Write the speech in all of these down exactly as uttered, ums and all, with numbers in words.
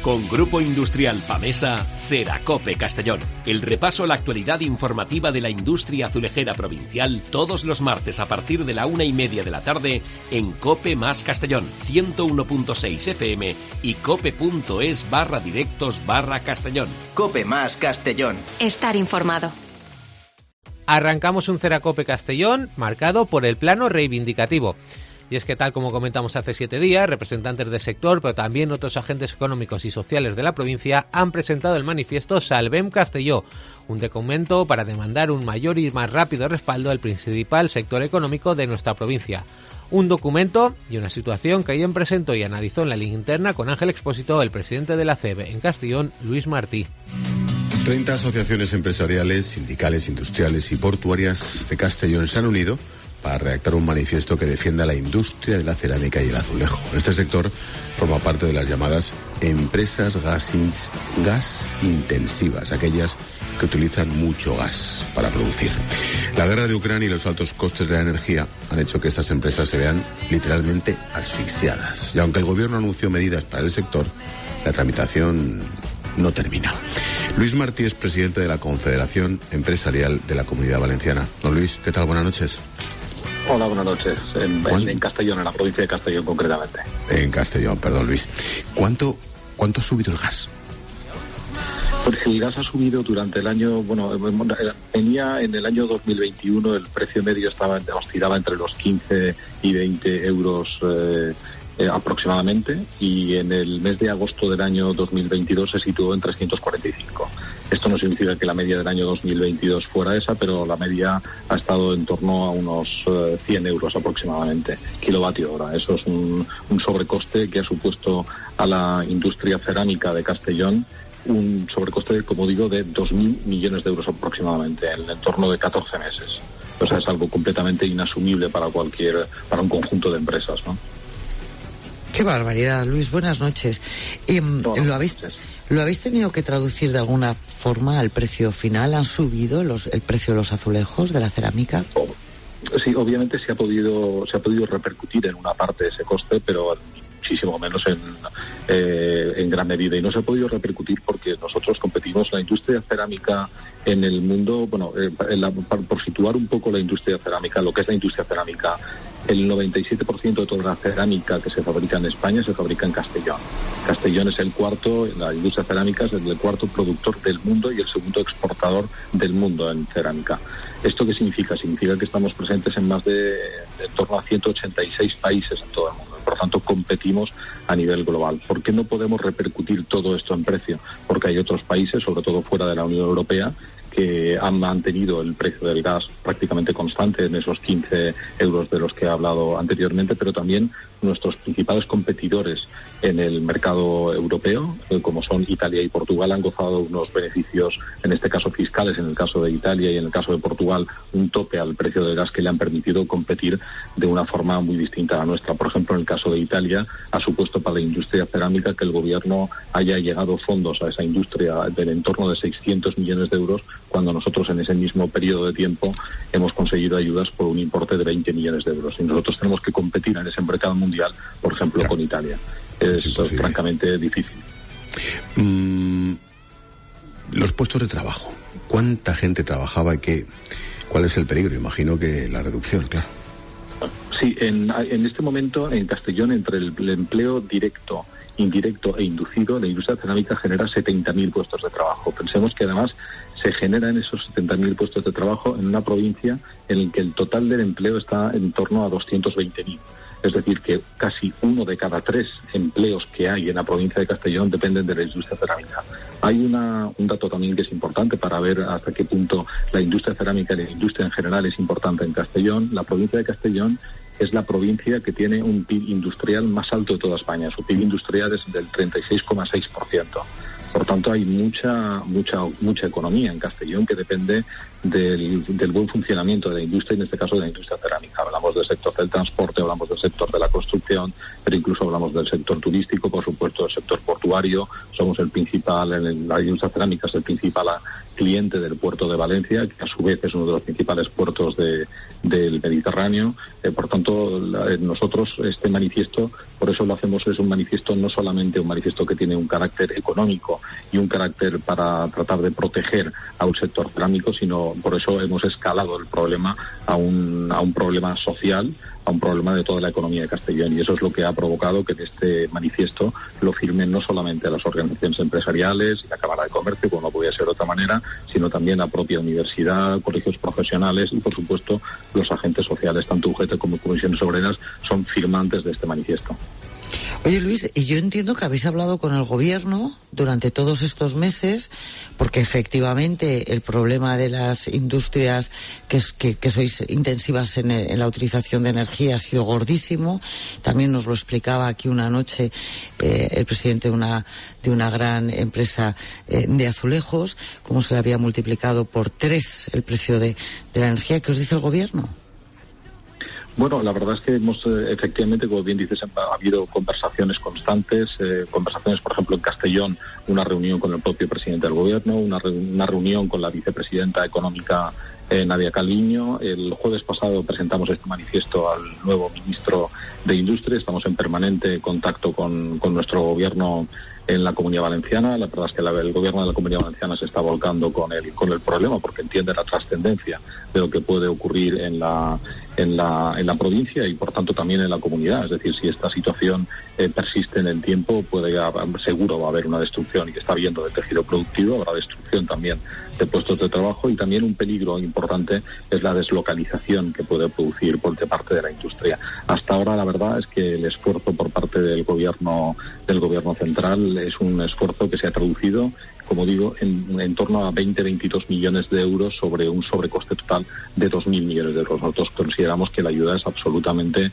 Con Grupo Industrial Pamesa, Ceracope Castellón. El repaso a la actualidad informativa de la industria azulejera provincial todos los martes a partir de la una y media de la tarde en Cope más Castellón, ciento uno punto seis F M y cope.es barra directos barra Castellón. Cope más Castellón. Estar informado. Arrancamos un Ceracope Castellón marcado por el plano reivindicativo. Y es que, tal como comentamos hace siete días, representantes del sector, pero también otros agentes económicos y sociales de la provincia han presentado el manifiesto Salvem Castelló, un documento para demandar un mayor y más rápido respaldo al principal sector económico de nuestra provincia. Un documento y una situación que ayer presentó y analizó en la linterna con Ángel Expósito el presidente de la C E B en Castellón, Luis Martí. treinta asociaciones empresariales, sindicales, industriales y portuarias de Castellón se han unido para redactar un manifiesto que defienda la industria de la cerámica y el azulejo. Este sector forma parte de las llamadas empresas gas, in- gas intensivas, aquellas que utilizan mucho gas para producir. La guerra de Ucrania y los altos costes de la energía han hecho que estas empresas se vean literalmente asfixiadas. Y aunque el gobierno anunció medidas para el sector, la tramitación no termina. Luis Martí es presidente de la Confederación Empresarial de la Comunidad Valenciana. Don Luis, ¿qué tal? Buenas noches. Hola, buenas noches. En, en, en Castellón, en la provincia de Castellón concretamente. En Castellón, perdón, Luis. ¿Cuánto, cuánto ha subido el gas? Pues el gas ha subido durante el año, bueno, venía en el año dos mil veintiuno, el precio medio estaba oscilaba entre los quince y veinte euros eh, eh, aproximadamente, y en el mes de agosto del año dos mil veintidós se situó en trescientos cuarenta y cinco. Esto no significa que la media del año dos mil veintidós fuera esa, pero la media ha estado en torno a unos eh, cien euros aproximadamente, kilovatio hora. Eso es un, un sobrecoste que ha supuesto a la industria cerámica de Castellón un sobrecoste, como digo, de dos mil millones de euros aproximadamente, en el entorno de catorce meses. O sea, es algo completamente inasumible para cualquier, para un conjunto de empresas, ¿no? Qué barbaridad, Luis. Buenas noches. Eh, no, ¿lo habéis ¿Lo habéis tenido que traducir de alguna forma al precio final? ¿Han subido los, el precio de los azulejos, de la cerámica? Oh, sí, obviamente se ha podido se ha podido repercutir en una parte ese coste, pero muchísimo menos en, eh, en gran medida. Y no se ha podido repercutir porque nosotros competimos, la industria cerámica en el mundo, bueno, eh, en la, por, por situar un poco la industria cerámica, lo que es la industria cerámica, el noventa y siete por ciento de toda la cerámica que se fabrica en España se fabrica en Castellón. Castellón es el cuarto, la industria cerámica es el cuarto productor del mundo y el segundo exportador del mundo en cerámica. ¿Esto qué significa? Significa que estamos presentes en más de, de en torno a ciento ochenta y seis países en todo el mundo. Por lo tanto, competimos a nivel global. ¿Por qué no podemos repercutir todo esto en precio? Porque hay otros países, sobre todo fuera de la Unión Europea, que han mantenido el precio del gas prácticamente constante en esos quince euros de los que he hablado anteriormente, pero también nuestros principales competidores en el mercado europeo, como son Italia y Portugal, han gozado de unos beneficios, en este caso fiscales, en el caso de Italia y en el caso de Portugal, un tope al precio del gas que le han permitido competir de una forma muy distinta a la nuestra. Por ejemplo, en el caso de Italia, ha supuesto para la industria cerámica que el gobierno haya llegado fondos a esa industria del entorno de seiscientos millones de euros, cuando nosotros en ese mismo periodo de tiempo hemos conseguido ayudas por un importe de veinte millones de euros. Y nosotros tenemos que competir en ese mercado mundial, por ejemplo, ya. con Italia. Es, es francamente difícil. Mm, los puestos de trabajo. ¿Cuánta gente trabajaba y qué, cuál es el peligro? Imagino que la reducción, claro. Sí, en, en este momento en Castellón, entre el, el empleo directo, indirecto e inducido, la industria cerámica genera setenta mil puestos de trabajo. Pensemos que además se generan esos setenta mil puestos de trabajo en una provincia en la que el total del empleo está en torno a doscientos veinte mil. Es decir, que casi uno de cada tres empleos que hay en la provincia de Castellón dependen de la industria cerámica. Hay una, un dato también que es importante para ver hasta qué punto la industria cerámica y la industria en general es importante en Castellón. La provincia de Castellón es la provincia que tiene un P I B industrial más alto de toda España. Su P I B industrial es del treinta y seis coma seis por ciento. Por tanto, hay mucha mucha mucha economía en Castellón que depende del, del buen funcionamiento de la industria, en este caso de la industria cerámica. Hablamos del sector del transporte, hablamos del sector de la construcción, pero incluso hablamos del sector turístico, por supuesto del sector portuario. Somos el principal, en la industria cerámica es el principal cliente del puerto de Valencia, que a su vez es uno de los principales puertos de, del Mediterráneo. Eh, por tanto, la, nosotros este manifiesto, por eso lo hacemos, es un manifiesto, no solamente un manifiesto que tiene un carácter económico y un carácter para tratar de proteger a un sector cerámico, sino por eso hemos escalado el problema a un, a un problema social, a un problema de toda la economía de Castellón, y eso es lo que ha provocado que en este manifiesto lo firmen no solamente las organizaciones empresariales y la Cámara de Comercio, como no podía ser de otra manera, sino también la propia universidad, colegios profesionales y, por supuesto, los agentes sociales, tanto U G T como comisiones obreras, son firmantes de este manifiesto. Oye, Luis, y yo entiendo que habéis hablado con el gobierno durante todos estos meses, porque efectivamente el problema de las industrias que, que, que sois intensivas en, en la utilización de energía ha sido gordísimo. También nos lo explicaba aquí una noche eh, el presidente de una, de una gran empresa eh, de azulejos, cómo se le había multiplicado por tres el precio de, de la energía. ¿Qué os dice el gobierno? Bueno, la verdad es que hemos, eh, efectivamente, como bien dices, ha habido conversaciones constantes, eh, conversaciones, por ejemplo, en Castellón, una reunión con el propio presidente del gobierno, una, re una reunión con la vicepresidenta económica eh, Nadia Calviño. El jueves pasado presentamos este manifiesto al nuevo ministro de Industria. Estamos en permanente contacto con, con nuestro gobierno en la Comunidad Valenciana. La verdad es que la, el gobierno de la Comunidad Valenciana se está volcando con el, con el problema, porque entiende la trascendencia de lo que puede ocurrir en la, en la, en la provincia y, por tanto, también en la comunidad. Es decir, si esta situación eh, persiste en el tiempo, puede seguro va a haber una destrucción, y está habiendo, del tejido productivo, habrá destrucción también de puestos de trabajo, y también un peligro importante es la deslocalización que puede producir por parte de la industria. Hasta ahora, la verdad es que el esfuerzo por parte del gobierno, del gobierno central es un esfuerzo que se ha traducido, como digo, en, en torno a veinte a veintidós millones de euros sobre un sobrecoste total de dos mil millones de euros. Nosotros consideramos que la ayuda es absolutamente,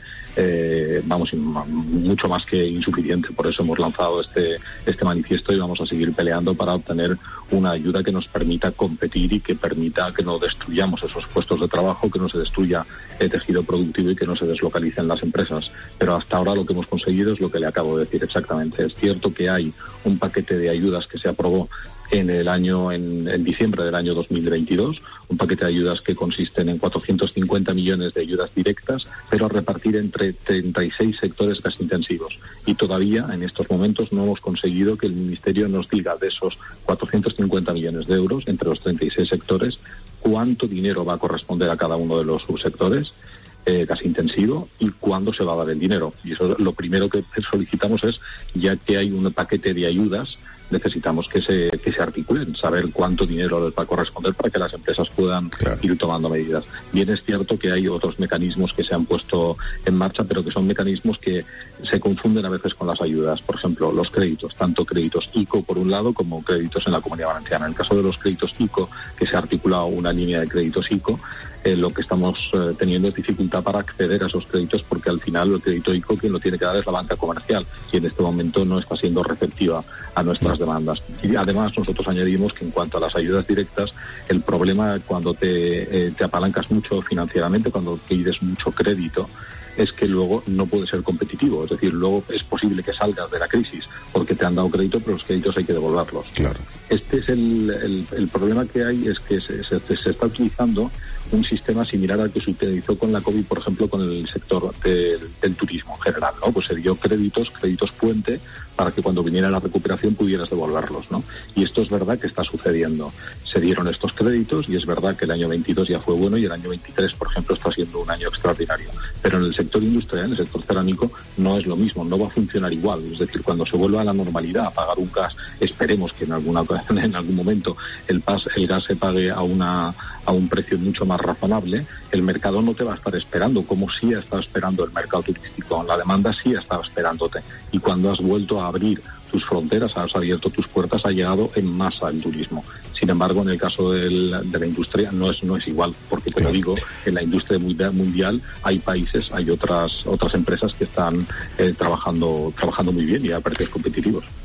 eh, vamos, mucho más que insuficiente. Por eso hemos lanzado este, este manifiesto y vamos a seguir peleando para obtener una ayuda que nos permita competir y que permita que no destruyamos esos puestos de trabajo, que no se destruya el tejido productivo y que no se deslocalicen las empresas. Pero hasta ahora lo que hemos conseguido es lo que le acabo de decir exactamente. Es cierto que hay un paquete de ayudas que se aprobó en el año, en, en diciembre del año dos mil veintidós, un paquete de ayudas que consisten en cuatrocientos cincuenta millones de ayudas directas, pero a repartir entre treinta y seis sectores gas intensivos. Y todavía, en estos momentos, no hemos conseguido que el Ministerio nos diga de esos cuatrocientos cincuenta millones de euros, entre los treinta y seis sectores, cuánto dinero va a corresponder a cada uno de los subsectores Eh, gas intensivo y cuándo se va a dar el dinero. Y eso lo primero que solicitamos es, ya que hay un paquete de ayudas, necesitamos que se que se articulen, saber cuánto dinero les va a corresponder para que las empresas puedan claro. ir tomando medidas. Bien es cierto que hay otros mecanismos que se han puesto en marcha, pero que son mecanismos que se confunden a veces con las ayudas. Por ejemplo, los créditos, tanto créditos ICO por un lado como créditos en la Comunidad Valenciana. En el caso de los créditos ICO, que se ha articulado una línea de créditos ICO, Eh, lo que estamos eh, teniendo es dificultad para acceder a esos créditos, porque al final el crédito ICO quien lo tiene que dar es la banca comercial, y en este momento no está siendo receptiva a nuestras demandas. Y además nosotros añadimos que en cuanto a las ayudas directas, el problema cuando te, eh, te apalancas mucho financieramente, cuando pides mucho crédito, es que luego no puede ser competitivo. Es decir, luego es posible que salgas de la crisis porque te han dado crédito, pero los créditos hay que devolverlos. Claro. Este es el, el, el problema que hay, es que se, se, se está utilizando un sistema similar al que se utilizó con la COVID, por ejemplo, con el sector del, del turismo en general, ¿no? Pues se dio créditos, créditos puente, para que cuando viniera la recuperación pudieras devolverlos, ¿no? Y esto es verdad que está sucediendo. Se dieron estos créditos y es verdad que el año veintidós ya fue bueno y el año veintitrés, por ejemplo, está siendo un año extraordinario. Pero en el sector industrial, en el sector cerámico, no es lo mismo, no va a funcionar igual. Es decir, cuando se vuelva a la normalidad, a pagar un gas, esperemos que en alguna en algún momento el, pas, el gas se pague a una a un precio mucho más razonable, el mercado no te va a estar esperando, como sí ha estado esperando el mercado turístico. La demanda sí ha estado esperándote. Y cuando has vuelto a abrir tus fronteras, has abierto tus puertas, ha llegado en masa el turismo. Sin embargo, en el caso del, de la industria no es no es igual, porque, como claro. digo, en la industria mundial hay países, hay otras otras empresas que están eh, trabajando trabajando muy bien y a precios competitivos.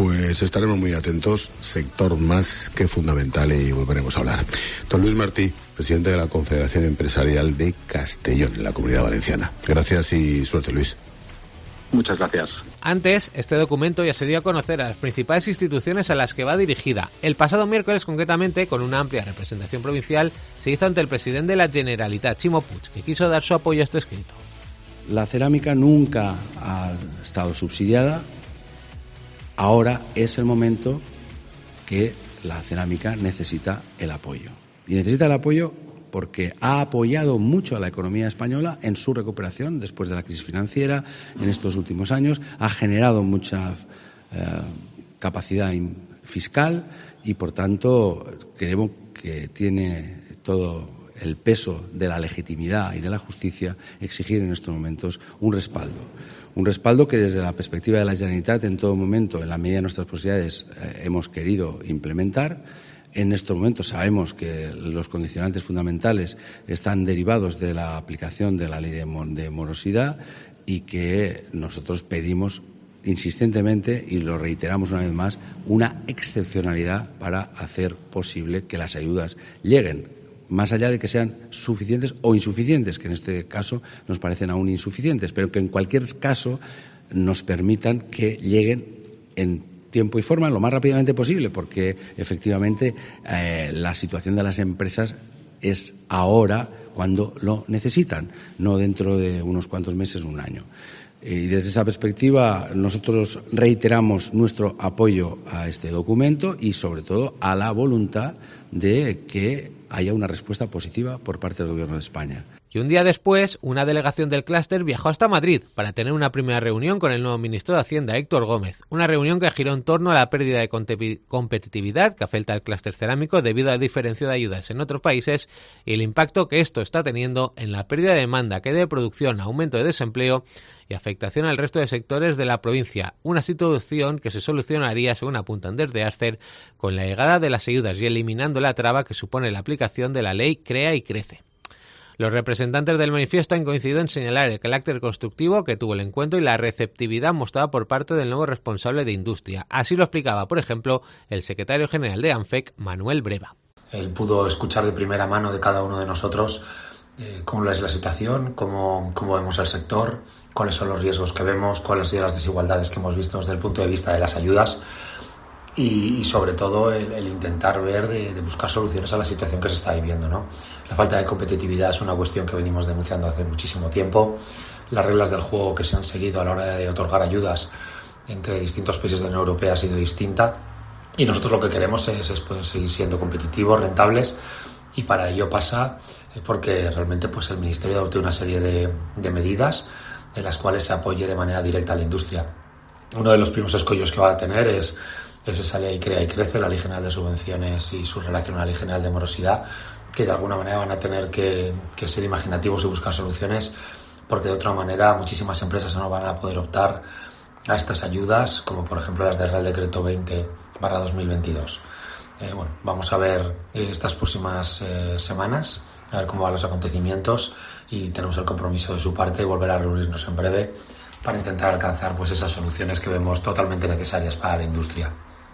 Pues estaremos muy atentos, sector más que fundamental, y volveremos a hablar. Don Luis Martí, presidente de la Confederación Empresarial de Castellón, en la Comunidad Valenciana. Gracias y suerte, Luis. Muchas gracias. Antes, este documento ya se dio a conocer a las principales instituciones a las que va dirigida. El pasado miércoles, concretamente, con una amplia representación provincial, se hizo ante el presidente de la Generalitat, Ximo Puig, que quiso dar su apoyo a este escrito. La cerámica nunca ha estado subsidiada. Ahora es el momento que la cerámica necesita el apoyo. Y necesita el apoyo porque ha apoyado mucho a la economía española en su recuperación después de la crisis financiera en estos últimos años, ha generado mucha eh, capacidad fiscal y, por tanto, creemos que tiene todo el peso de la legitimidad y de la justicia exigir en estos momentos un respaldo. Un respaldo que, desde la perspectiva de la Generalitat, en todo momento, en la medida de nuestras posibilidades, eh, hemos querido implementar. En estos momentos sabemos que los condicionantes fundamentales están derivados de la aplicación de la ley de, de morosidad y que nosotros pedimos insistentemente, y lo reiteramos una vez más, una excepcionalidad para hacer posible que las ayudas lleguen, más allá de que sean suficientes o insuficientes, que en este caso nos parecen aún insuficientes, pero que en cualquier caso nos permitan que lleguen en tiempo y forma lo más rápidamente posible, porque efectivamente eh, la situación de las empresas es ahora cuando lo necesitan, no dentro de unos cuantos meses o un año. Y desde esa perspectiva nosotros reiteramos nuestro apoyo a este documento y, sobre todo, a la voluntad de que haya una respuesta positiva por parte del Gobierno de España. Y un día después, una delegación del clúster viajó hasta Madrid para tener una primera reunión con el nuevo ministro de Hacienda, Héctor Gómez. Una reunión que giró en torno a la pérdida de competitividad que afecta al clúster cerámico debido a la diferencia de ayudas en otros países y el impacto que esto está teniendo en la pérdida de demanda, caída de producción, aumento de desempleo y afectación al resto de sectores de la provincia. Una situación que se solucionaría, según apuntan desde Acer, con la llegada de las ayudas y eliminando la traba que supone la aplicación de la ley Crea y Crece. Los representantes del manifiesto han coincidido en señalar el carácter constructivo que tuvo el encuentro y la receptividad mostrada por parte del nuevo responsable de industria. Así lo explicaba, por ejemplo, el secretario general de ANFEC, Manuel Breva. Él pudo escuchar de primera mano de cada uno de nosotros eh, cómo es la situación, cómo, cómo vemos el sector, cuáles son los riesgos que vemos, cuáles son las desigualdades que hemos visto desde el punto de vista de las ayudas. Y, y sobre todo el, el intentar ver de, de buscar soluciones a la situación que se está viviendo, ¿no? La falta de competitividad es una cuestión que venimos denunciando hace muchísimo tiempo. Las reglas del juego que se han seguido a la hora de otorgar ayudas entre distintos países de la Unión Europea ha sido distinta y nosotros lo que queremos es, es poder seguir siendo competitivos, rentables, y para ello pasa porque realmente pues el Ministerio adopte una serie de, de medidas en las cuales se apoye de manera directa a la industria. Uno de los primeros escollos que va a tener es Es esa ley Crea y Crece, la Ley General de Subvenciones y su relación a la Ley General de Morosidad, que de alguna manera van a tener que, que ser imaginativos y buscar soluciones, porque de otra manera muchísimas empresas no van a poder optar a estas ayudas, como por ejemplo las del Real Decreto veinte barra dos mil veintidós. Eh, bueno, vamos a ver eh, estas próximas eh, semanas, a ver cómo van los acontecimientos, y tenemos el compromiso de su parte de volver a reunirnos en breve para intentar alcanzar pues esas soluciones que vemos totalmente necesarias para la industria.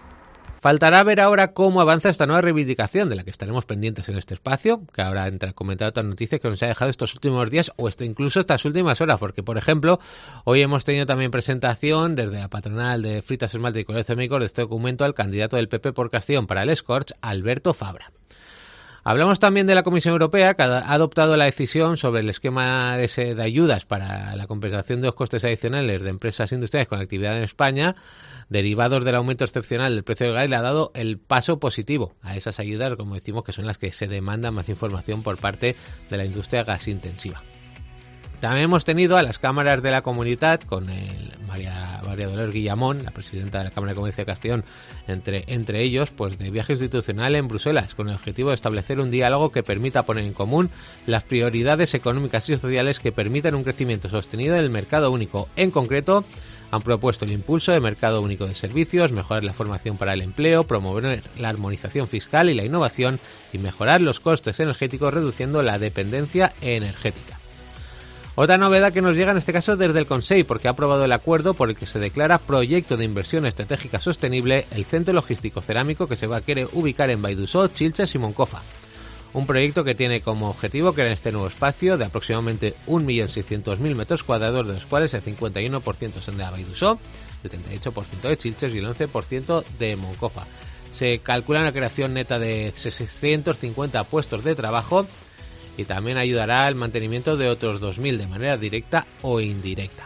Faltará ver ahora cómo avanza esta nueva reivindicación de la que estaremos pendientes en este espacio, que ahora entra a comentar otras noticias que nos ha dejado estos últimos días o esto incluso estas últimas horas, porque por ejemplo hoy hemos tenido también presentación desde la patronal de Fritas, Esmalte y Comercio Médico de este documento al candidato del P P por Castellón para el Scorch, Alberto Fabra. Hablamos también de la Comisión Europea, que ha adoptado la decisión sobre el esquema de, de ayudas para la compensación de los costes adicionales de empresas industriales con actividad en España, derivados del aumento excepcional del precio del gas, y le ha dado el paso positivo a esas ayudas, como decimos, que son las que se demanda más información por parte de la industria gasintensiva. También hemos tenido a las cámaras de la Comunitat con el María, María Dolores Guillamón, la presidenta de la Cámara de Comercio de Castellón, entre, entre ellos, pues de viaje institucional en Bruselas, con el objetivo de establecer un diálogo que permita poner en común las prioridades económicas y sociales que permitan un crecimiento sostenido del mercado único. En concreto, han propuesto el impulso del mercado único de servicios, mejorar la formación para el empleo, promover la armonización fiscal y la innovación y mejorar los costes energéticos reduciendo la dependencia energética. Otra novedad que nos llega en este caso desde el Consell, porque ha aprobado el acuerdo por el que se declara proyecto de inversión estratégica sostenible el centro logístico cerámico que se va a querer ubicar en Valldassó, Xilxes y Moncofa. Un proyecto que tiene como objetivo crear este nuevo espacio de aproximadamente un millón seiscientos mil metros cuadrados, de los cuales el cincuenta y uno por ciento son de Valldassó, el treinta y ocho por ciento de Xilxes y el once por ciento de Moncofa. Se calcula una creación neta de seiscientos cincuenta puestos de trabajo y también ayudará al mantenimiento de otros dos mil de manera directa o indirecta.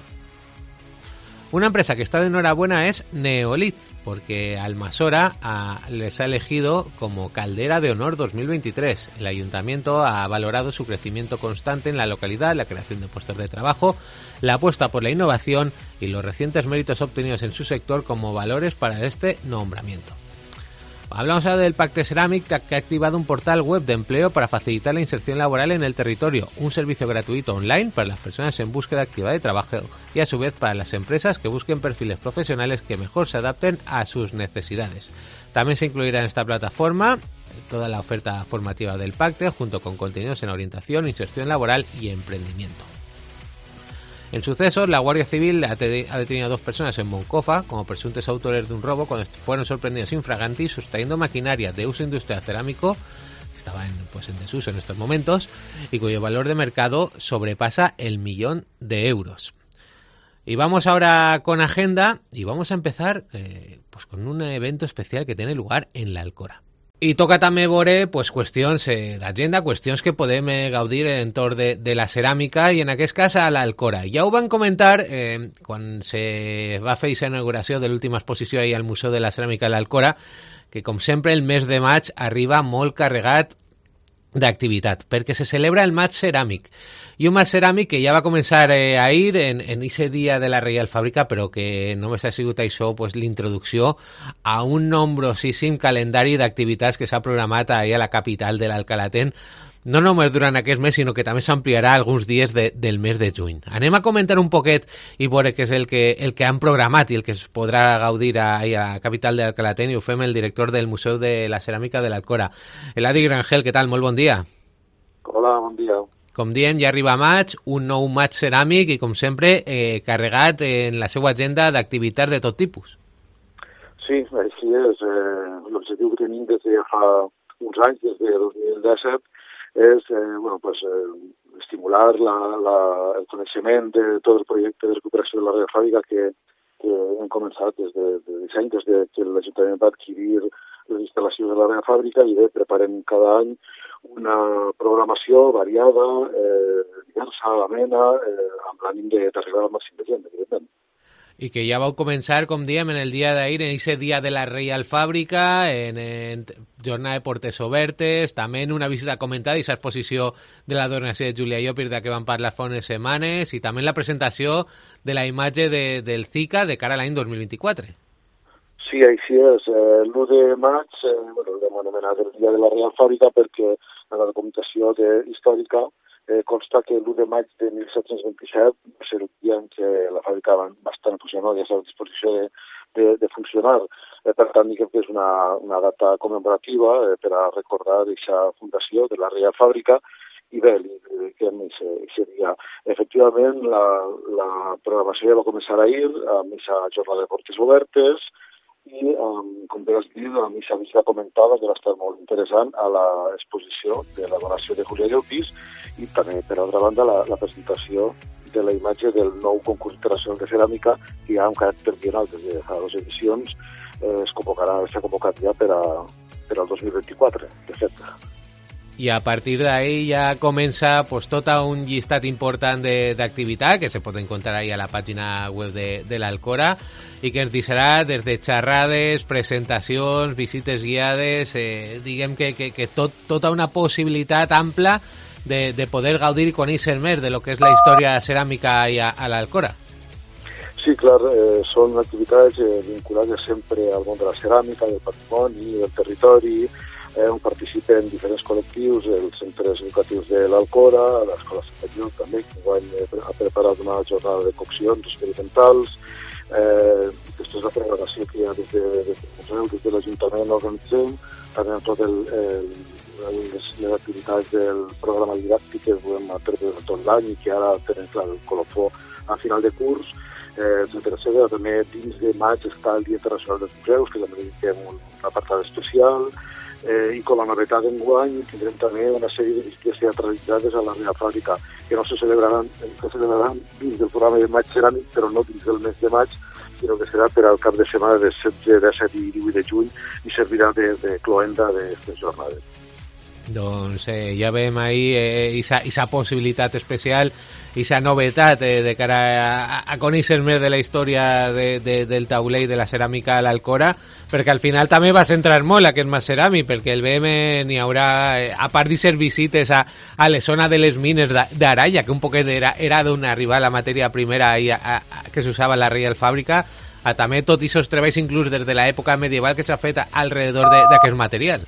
Una empresa que está de enhorabuena es Neolith, porque Almasora a, les ha elegido como Caldera de Honor dos mil veintitrés. El ayuntamiento ha valorado su crecimiento constante en la localidad, la creación de puestos de trabajo, la apuesta por la innovación y los recientes méritos obtenidos en su sector como valores para este nombramiento. Hablamos ahora del Pacte Ceràmic, que ha activado un portal web de empleo para facilitar la inserción laboral en el territorio, un servicio gratuito online para las personas en búsqueda activa de trabajo y a su vez para las empresas que busquen perfiles profesionales que mejor se adapten a sus necesidades. También se incluirá en esta plataforma toda la oferta formativa del Pacte, junto con contenidos en orientación, inserción laboral y emprendimiento. En sucesos, la Guardia Civil ha detenido a dos personas en Moncofa como presuntos autores de un robo cuando fueron sorprendidos infraganti sustrayendo maquinaria de uso industrial cerámico que estaba en, pues, en desuso en estos momentos y cuyo valor de mercado sobrepasa el millón de euros. Y vamos ahora con agenda y vamos a empezar eh, pues con un evento especial que tiene lugar en la Alcora. I toca també veure pues, qüestions eh, d'agenda, qüestions que podem eh, gaudir en entorn de, de la ceràmica i en aquest cas a l'Alcora. Ja ho van comentar eh, quan se va fer aquesta inauguració de l'última exposició ahir al Museu de la Ceràmica de l'Alcora, que com sempre el mes de maig arriba molt carregat d'activitat, perquè se celebra el maig ceràmic, i un maig ceràmic que ja va començar eh, a ir en, en ese dia de la Reial Fàbrica, però que només ha sigut això pues, l'introducció a un nombrosíssim calendari d'activitats que s'ha programat ahir a la capital de l'Alcalatén, no només durant aquest mes, sinó que també s'ampliarà alguns dies de, del mes de juny. Anem a comentar un poquet i veure què és el que, el que han programat i el que es podrà gaudir ahir a la capital de l'Alcalatén, i ho fem el director del Museu de la Ceràmica de l'Alcora. Eladi Grangel, què tal? Molt bon dia. Hola, bon dia. Com diem, ja arriba maig, un nou maig ceràmic i, com sempre, eh, carregat en la seva agenda d'activitats de tot tipus. Sí, així és. Eh, l'objectiu que tenim des de fa uns anys, des de dos mil disset, és eh, bueno, pues, eh, estimular la, la, el coneixement de tot el projecte de recuperació de la Reial Fàbrica que, que hem començat des de, de disseny, des de que l'Ajuntament va adquirir les instal·lacions de la Reial Fàbrica, i bé, preparem cada any una programació variada, eh, diversa, amena, eh, amb l'ànim d'arribar al màxim de gent, evidentment. I que ja vau començar, com diem, en el dia d'ahir, en aquest dia de la Reial Fàbrica, en, en jornada de portes obertes, també en una visita comentada i l'exposició de la donació de Júlia Llopis, de què vam parlar fa unes setmanes, i també la presentació de la imatge de, del Zika de cara a l'any dos mil vint-i-quatre. Sí, així és. Eh, l'u de maig, eh, bueno, l'hem anomenat el dia de la Reial Fàbrica perquè en la documentació de, històrica Eh, consta que l'u de maig de mil set-cents vint-i-set va ser el dia en què la fàbrica va estar en funcionar, ja està a disposició de, de, de funcionar. Eh, per tant, diguem que és una, una data commemorativa eh, per a recordar aquesta fundació de la Reial Fàbrica, i bé, li dediquem aquest dia. Efectivament, la, la programació ja va començar ahir amb aquesta jornada de portes obertes, i, um, com bé has dit, a mi s'ha vist comentada que va estar molt interessant a l'exposició de la donació de Júlia Llopis, i també, per altra banda, la, la presentació de la imatge del nou concurs internacional de ceràmica, que ja amb caràcter bienal des de fa dues edicions, eh, es convocarà, s'ha convocat ja per, a, per al dos mil vint-i-quatre, de fet. I a partir d'ahí ja comença pues, tot un llistat important d'activitat que se pot encontrar ahí a la pàgina web de, de l'Alcora, i que ens deixarà des de xerrades, presentacions, visites guiades, eh, diguem que, que, que tot, tota una possibilitat ampla de, de poder gaudir i conèixer més de lo que és la història ceràmica a, a l'Alcora. Sí, clar, eh, són activitats eh, vinculades sempre al món de la ceràmica, del patrimoni, del territori, eh, on participen diferents col·lectius, els centres educatius de l'Alcora, l'Escola Superior també, que ha preparat una jornada de coccions experimentals. Eh, després la programació que hi ha des de, des de museu, des de l'Ajuntament organitzem, també amb tot el, el, les, les activitats del programa didàctic que volem mantenir tot l'any i que ara tenen clar el colofó a final de curs, eh, etcètera. També dins de maig està el Dia Internacional dels Museus, que també dediquem un apartat especial, eh, i com a novetat d'enguany tindrem també una sèrie de visites teatralitzades a la Real Fàbrica, que no se celebraran, que se celebraran dins del programa de maig ceràmic, però no dins del mes de maig, sinó que serà per al cap de setmana de setze, disset i divuit de juny i servirà de, de cloenda d'aquestes jornades. Doncs eh, ja veiem ahir aquesta eh, possibilitat especial, aquesta novetat eh, de cara a, a conèixer més de la història de, de, del tauler i de la ceràmica a l'Alcora, perquè al final també va centrar molt aquest mas ceràmic, perquè el B M n'hi haurà, eh, a part de ser visites a, a la zona de les mines d'Araya, que un poquet era, era d'on arribar la matèria primera i a, a, a, que s'usava a la Reial Fàbrica, a també tot i aquests treballs inclús des de l'època medieval que s'ha fet alrededor d'aquest material.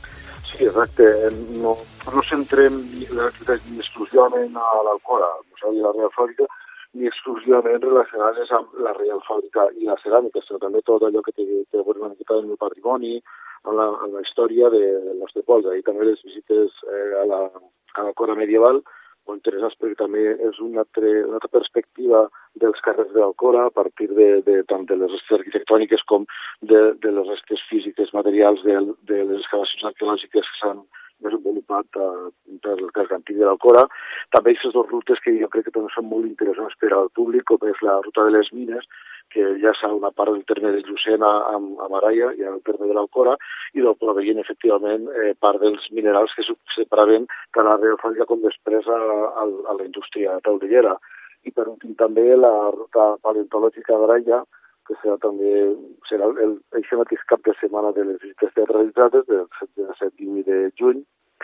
Sí, exacte. No, no centrem l'activitat ni exclusivament a l'Alcora, no sé, a la Real Fàbrica, ni exclusivament relacionades amb la Real Fàbrica i la ceràmica, sinó també tot allò que té, té una miqueta en el patrimoni, en la, en la història de, del nostre poble, i també les visites eh, a la a l'Alcora medieval, molt interessants perquè també és una altra, una altra perspectiva dels carrers de l'Alcora a partir de, de tant de les restes arquitectòniques com de, de les restes físiques, materials de, de les excavacions arqueològiques que s'han desenvolupat uh, per el casc antic de l'Alcora. També aquestes dues rutes que jo crec que també són molt interessants per al públic, com és la ruta de les mines, que ja s'ha una part del terme de Llucena amb, amb Araya, i el terme de l'Alcora, i del proveient, efectivament, eh, part dels minerals que separaven tant a la Real Fàbrica com després a, a, a la indústria taulellera. I per últim també la ruta paleontològica d'Araya, que serà també serà el, el mateix cap de setmana de les visites teatralitzades, del set i divuit de juny,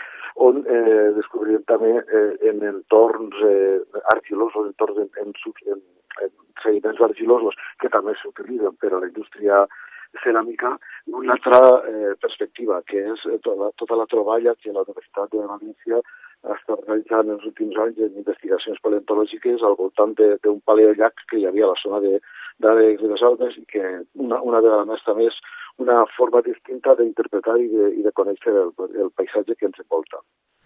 on eh, descobrirem també eh, en entorns eh, argilosos, entorns en, en, en, en sediments argilosos que també s'utilitzen per a la indústria ceràmica, una altra eh, perspectiva, que és tota, tota la troballa que la Universitat de València ha estat realitzant en els últims anys en investigacions paleontològiques al voltant d'un paleollac que hi havia a la zona de d'Àlex i de Salmes, i que una, una vegada més també és una forma distinta d'interpretar i, de, i de conèixer el, el paisatge que ens envolta.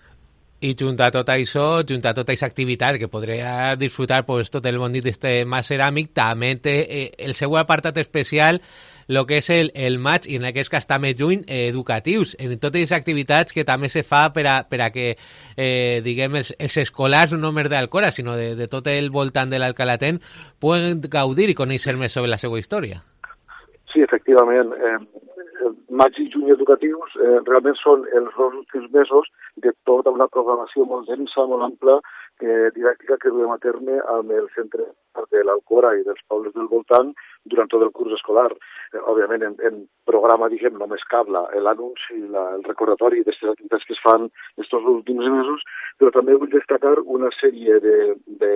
I junt a tot això, junt a tota aquesta activitat que podria disfrutar pues, tot el bon dit d'este mas ceràmic, també té eh, el seu apartat especial, el que és el, el maig, i en aquest cas també juny, eh, educatius, en totes les activitats que també se fa per a, per a que, eh, diguem, els, els escolars, no només d'Alcora, sinó de, de tot el voltant de l'Alcalatén, puguen gaudir i conèixer més sobre la seva història. Sí, efectivament. Eh, maig i juny educatius eh, realment són els dos últims mesos de tota una programació molt densa, molt ampla, eh, didàctica que duem a terme amb el centre de l'Alcora i dels pobles del voltant durant tot el curs escolar. Eh, òbviament, en, en programa, diguem, només cabla l'anunci, la, el recordatori d'aquestes activitats que es fan estos últims mesos, però també vull destacar una sèrie de, de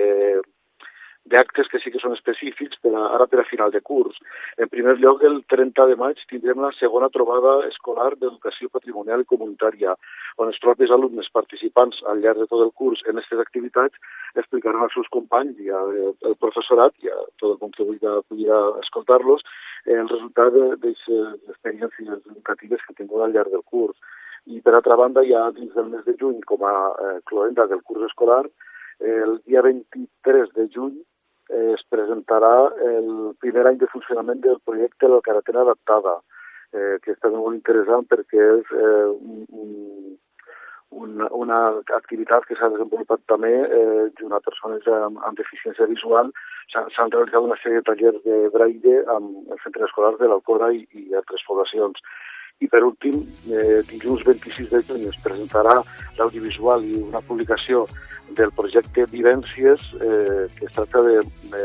d'actes que sí que són específics per a, ara per a final de curs. En primer lloc, el trenta de maig tindrem la segona trobada escolar d'educació patrimonial i comunitària, on els propis alumnes participants al llarg de tot el curs en aquestes activitats explicaran als seus companys i al professorat i a tot el món que vulgui escoltar-los el resultat d'aquestes experiències educatives que tinguin al llarg del curs. I per altra banda, ja dins del mes de juny, com a eh, cloenda del curs escolar, el dia vint-i-tres de juny eh, es presentarà el primer any de funcionament del projecte de la Carretera Adaptada, eh, que és també molt interessant perquè és eh, un, una, una activitat que s'ha desenvolupat també eh, junt a persones amb, amb deficiència visual. S'han realitzat una sèrie de tallers de braille amb el centre escolar de l'Alcora i, i altres poblacions. I per últim, eh, dilluns vint-i-sis de juny es presentarà l'audiovisual i una publicació del projecte Vivències, eh, que es tracta de, de,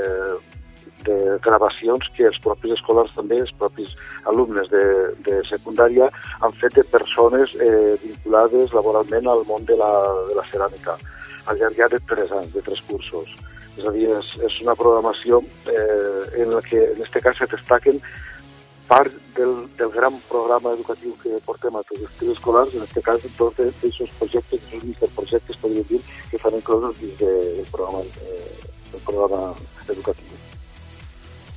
de gravacions que els propis escolars també, els propis alumnes de, de secundària, han fet de persones eh, vinculades laboralment al món de la, de la ceràmica, al llarg de tres anys, de tres cursos. És a dir, és, és una programació eh, en la que, en aquest cas, se destaquen part del, del gran programa educatiu que portem a tots els estudiants escolars, en aquest cas, tots aquests projectes, aquests microprojectes, podríem dir, que fan inclosos dins del programa, eh, del programa educatiu.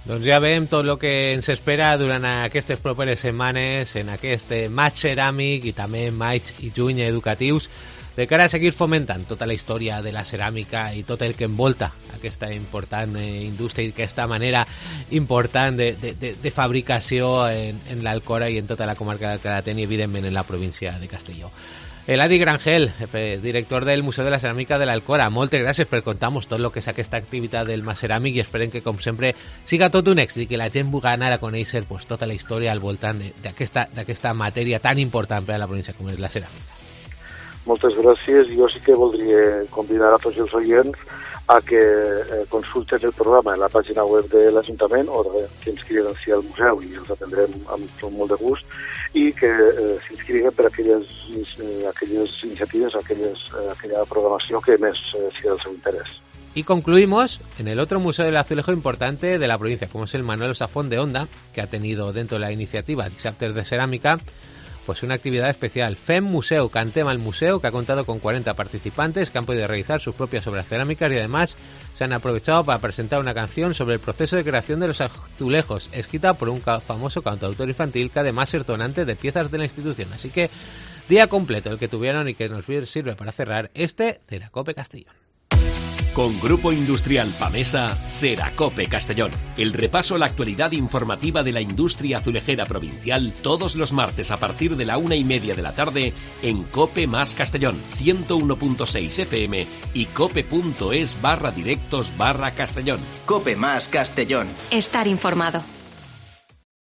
Doncs ja veiem tot el que ens espera durant aquestes properes setmanes en aquest maig ceràmic i també maig i juny educatius de cara a seguir fomentant tota la història de la ceràmica i tot el que envolta aquesta important eh, indústria i aquesta manera important de, de, de, de fabricació en, en l'Alcora i en tota la comarca del Calaten i evidentment en la província de Castelló. Eladi Grangel, director del Museu de la Ceràmica de l'Alcora, moltes gràcies per contar-nos tot el que és aquesta activitat del Mas Ceràmic i esperem que, com sempre, siga tot un èxit i que la gent vulgui anar a conèixer pues, tota la història al voltant d'aquesta matèria tan important per a la província com és la ceràmica. Moltes gràcies. Jo sí que voldria convidar a tots els oients a que eh, consulten el programa en la pàgina web de l'Ajuntament o de, que inscriuen si al museu i els atendrem amb molt de gust i que eh, s'inscriguen per aquelles, eh, aquelles iniciatives, aquelles, eh, aquella programació que més eh, sigui del seu interès. Y concluimos en el otro museo del azulejo importante de la provincia, como es el Manuel Safón de Onda, que ha tenido dentro de la iniciativa Chapters de Cerámica pues una actividad especial, FEM Museu, Cantem al Museo, que ha contado con cuarenta participantes que han podido realizar sus propias obras cerámicas y además se han aprovechado para presentar una canción sobre el proceso de creación de los azulejos, escrita por un famoso cantautor infantil que además es donante de piezas de la institución. Así que día completo el que tuvieron y que nos sirve para cerrar este Ceracope Castellón. Con Grupo Industrial Pamesa, Ceracope Castellón. El repaso a la actualidad informativa de la industria azulejera provincial todos los martes a partir de la una y media de la tarde en Cope más Castellón, ciento uno punto seis F M y cope.es barra directos barra Castellón. Cope más Castellón. Estar informado.